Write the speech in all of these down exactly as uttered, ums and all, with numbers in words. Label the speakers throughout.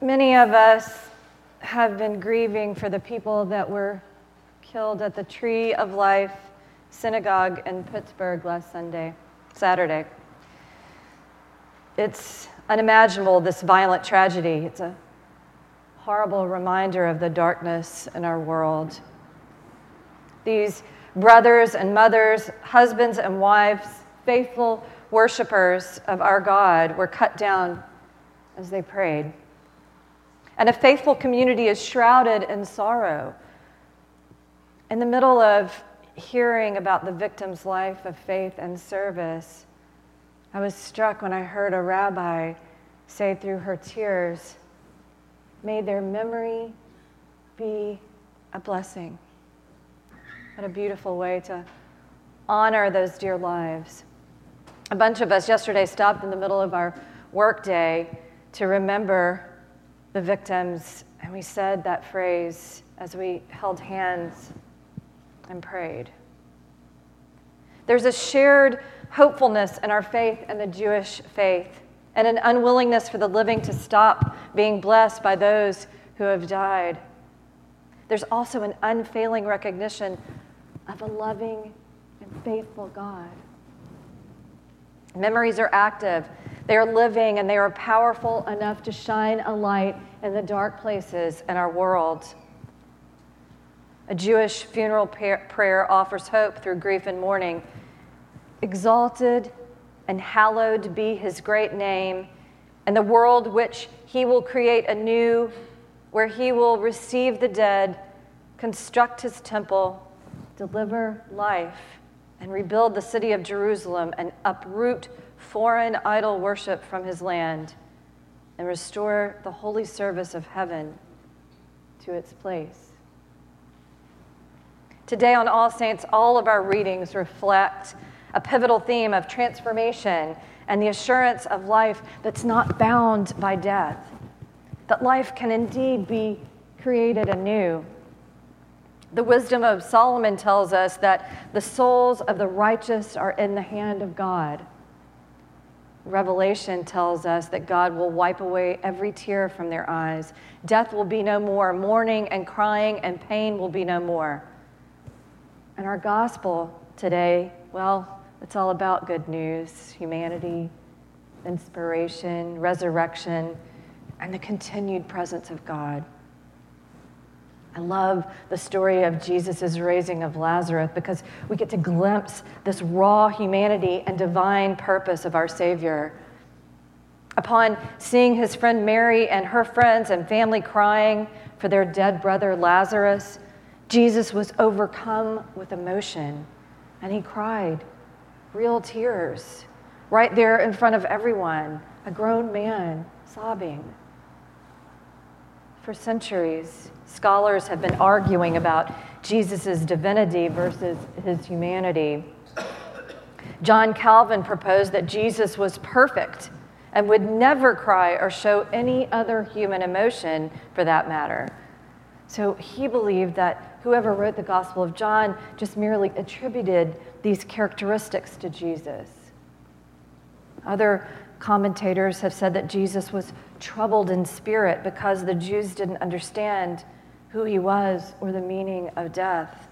Speaker 1: Many of us have been grieving for the people that were killed at the Tree of Life Synagogue in Pittsburgh last Sunday, Saturday. It's unimaginable, this violent tragedy. It's a horrible reminder of the darkness in our world. These brothers and mothers, husbands and wives, faithful worshipers of our God were cut down as they prayed. And a faithful community is shrouded in sorrow. In the middle of hearing about the victim's life of faith and service, I was struck when I heard a rabbi say through her tears, "May their memory be a blessing." What a beautiful way to honor those dear lives. A bunch of us yesterday stopped in the middle of our workday to remember the victims, and we said that phrase as we held hands and prayed. There's a shared hopefulness in our faith and the Jewish faith, and an unwillingness for the living to stop being blessed by those who have died. There's also an unfailing recognition of a loving and faithful God. Memories are active, they are living, and they are powerful enough to shine a light in the dark places in our world. A Jewish funeral prayer offers hope through grief and mourning. Exalted and hallowed be his great name, and the world which he will create anew, where he will receive the dead, construct his temple, deliver life, and rebuild the city of Jerusalem, and uproot foreign idol worship from his land, and restore the holy service of heaven to its place. Today on All Saints, all of our readings reflect a pivotal theme of transformation and the assurance of life that's not bound by death, that life can indeed be created anew. The wisdom of Solomon tells us that the souls of the righteous are in the hand of God. Revelation tells us that God will wipe away every tear from their eyes. Death will be no more. Mourning and crying and pain will be no more. And our gospel today, well, it's all about good news, humanity, inspiration, resurrection, and the continued presence of God. I love the story of Jesus' raising of Lazarus because we get to glimpse this raw humanity and divine purpose of our Savior. Upon seeing his friend Mary and her friends and family crying for their dead brother Lazarus, Jesus was overcome with emotion, and he cried real tears right there in front of everyone, a grown man sobbing. For centuries, scholars have been arguing about Jesus' divinity versus his humanity. John Calvin proposed that Jesus was perfect and would never cry or show any other human emotion for that matter. So he believed that whoever wrote the Gospel of John just merely attributed these characteristics to Jesus. Other commentators have said that Jesus was troubled in spirit because the Jews didn't understand who he was or the meaning of death.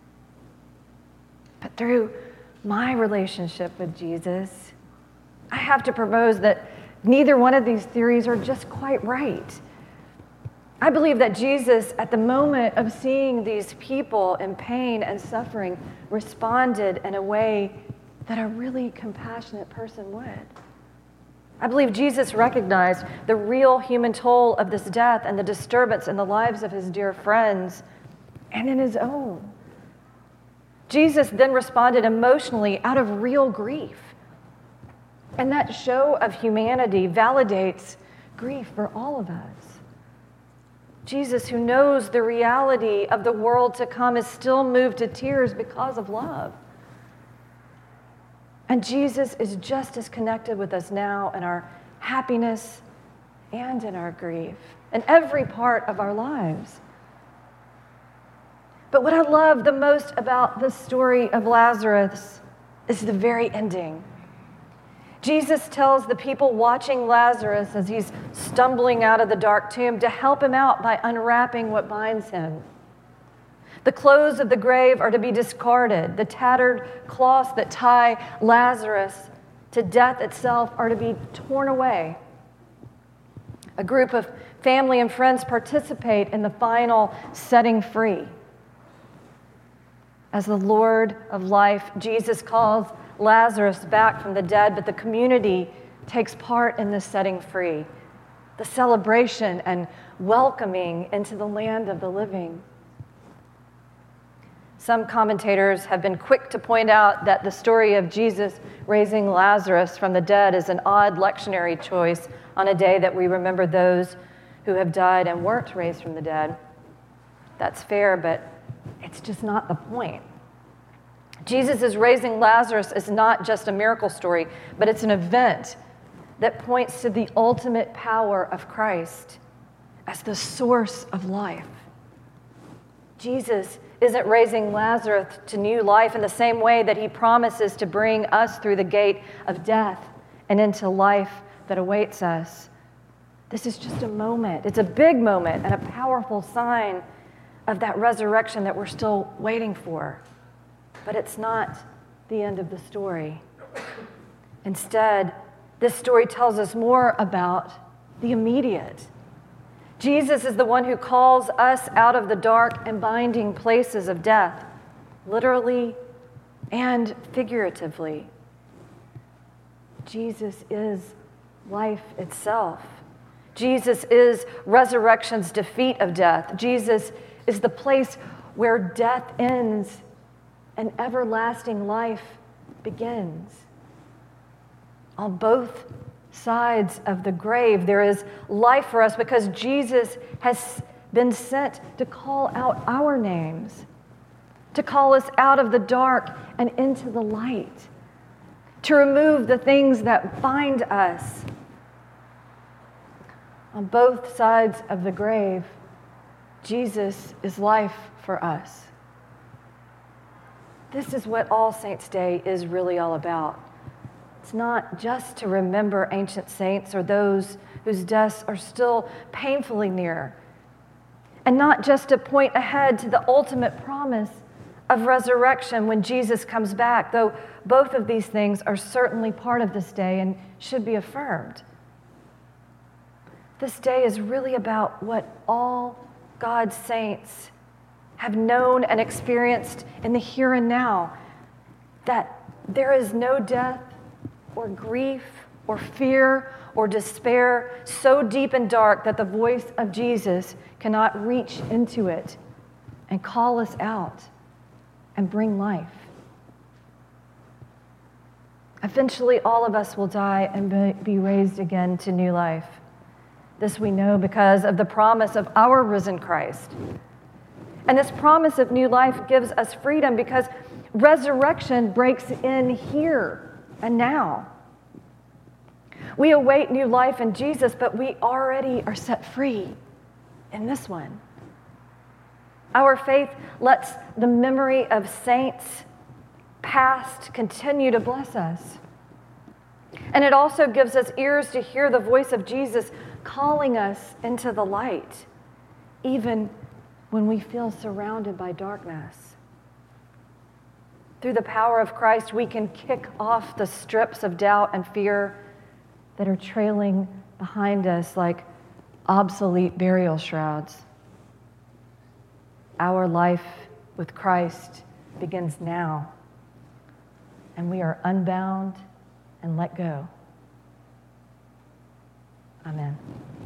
Speaker 1: But through my relationship with Jesus, I have to propose that neither one of these theories are just quite right. I believe that Jesus, at the moment of seeing these people in pain and suffering, responded in a way that a really compassionate person would. I believe Jesus recognized the real human toll of this death and the disturbance in the lives of his dear friends and in his own. Jesus then responded emotionally out of real grief. And that show of humanity validates grief for all of us. Jesus, who knows the reality of the world to come, is still moved to tears because of love. And Jesus is just as connected with us now in our happiness and in our grief, in every part of our lives. But what I love the most about the story of Lazarus is the very ending. Jesus tells the people watching Lazarus as he's stumbling out of the dark tomb to help him out by unwrapping what binds him. The clothes of the grave are to be discarded. The tattered cloths that tie Lazarus to death itself are to be torn away. A group of family and friends participate in the final setting free. As the Lord of life, Jesus calls Lazarus back from the dead, but the community takes part in this setting free, the celebration and welcoming into the land of the living. Some commentators have been quick to point out that the story of Jesus raising Lazarus from the dead is an odd lectionary choice on a day that we remember those who have died and weren't raised from the dead. That's fair, but it's just not the point. Jesus is raising Lazarus is not just a miracle story, but it's an event that points to the ultimate power of Christ as the source of life. Jesus isn't raising Lazarus to new life in the same way that he promises to bring us through the gate of death and into life that awaits us. This is just a moment. It's a big moment and a powerful sign of that resurrection that we're still waiting for. But it's not the end of the story. Instead, this story tells us more about the immediate. Jesus is the one who calls us out of the dark and binding places of death, literally and figuratively. Jesus is life itself. Jesus is resurrection's defeat of death. Jesus is the place where death ends and everlasting life begins. On both sides of the grave, there is life for us because Jesus has been sent to call out our names, to call us out of the dark and into the light, to remove the things that bind us. On both sides of the grave, Jesus is life for us. This is what All Saints' Day is really all about. It's not just to remember ancient saints or those whose deaths are still painfully near, and not just to point ahead to the ultimate promise of resurrection when Jesus comes back, though both of these things are certainly part of this day and should be affirmed. This day is really about what all God's saints have known and experienced in the here and now, that there is no death or grief or fear or despair so deep and dark that the voice of Jesus cannot reach into it and call us out and bring life. Eventually, all of us will die and be raised again to new life. This we know because of the promise of our risen Christ. And this promise of new life gives us freedom because resurrection breaks in here and now. We await new life in Jesus, but we already are set free in this one. Our faith lets the memory of saints past continue to bless us. And it also gives us ears to hear the voice of Jesus calling us into the light, even when we feel surrounded by darkness. Through the power of Christ, we can kick off the strips of doubt and fear that are trailing behind us like obsolete burial shrouds. Our life with Christ begins now, and we are unbound and let go. Amen.